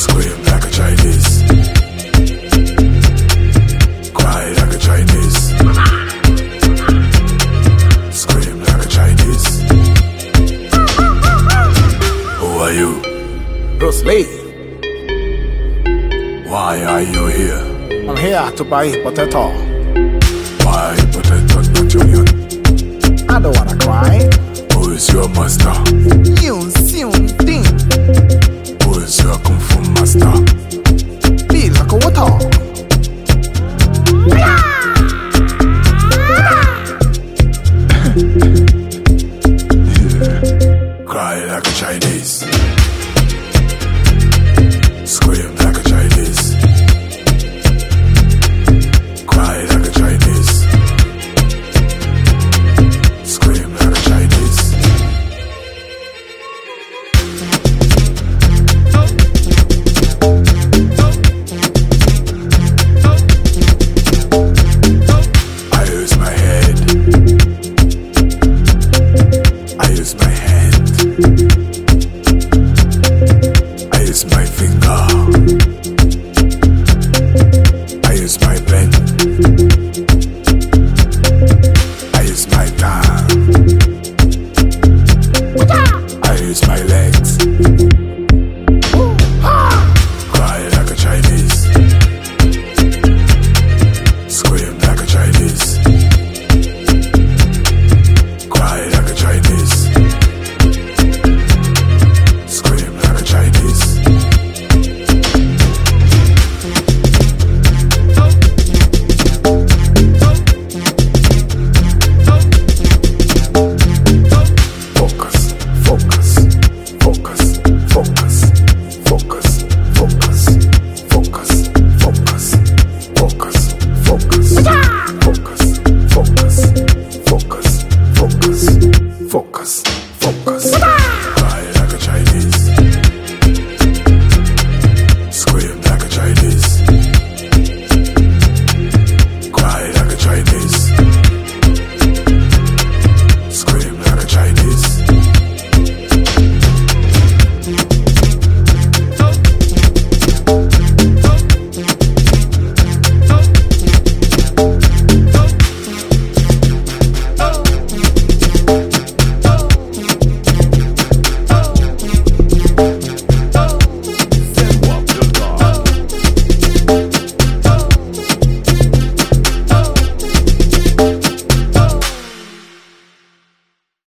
Scream like a Chinese. Cry like a Chinese. Scream like a Chinese. Who are you? Bruce Lee. Why are you here? I'm here to buy potato. Why potato not union? I don't wanna cry. Who is your master? You soon think. Who is your kung fu master?